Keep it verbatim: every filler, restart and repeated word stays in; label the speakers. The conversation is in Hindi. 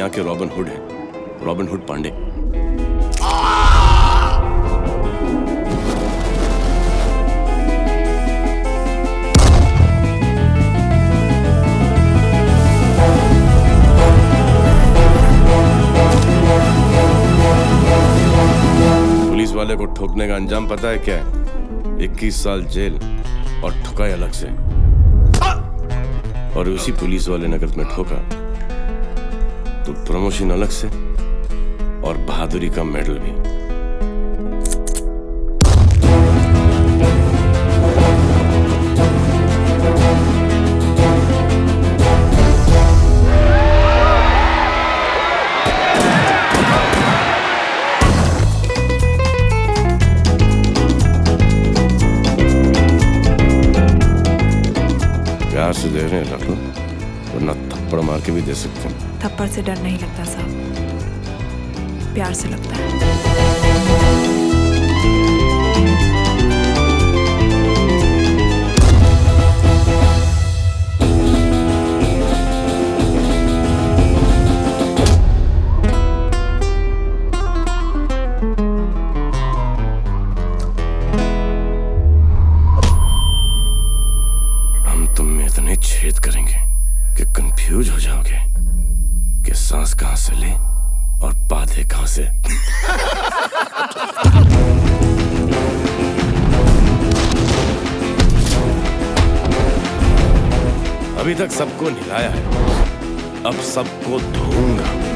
Speaker 1: के रॉबिन हुड है, रॉबिन हुड पांडे। पुलिस वाले को ठोकने का अंजाम पता है क्या है? इक्कीस साल जेल और ठुकाई अलग से। और उसी पुलिस वाले ने अगर तुम्हें ठोका तो प्रमोशन अलग से और बहादुरी का मेडल भी। प्यार से दे रहे हैं रख लो, वरना थप्पड़ मार के भी दे सकते हैं।
Speaker 2: थप्पड़ से डर नहीं लगता साहब, प्यार से लगता है।
Speaker 1: इतने छेद करेंगे कि कंफ्यूज हो जाओगे कि सांस कहां से ले और बाधे कहां से। अभी तक सबको नहलाया है, अब सबको धोऊंगा।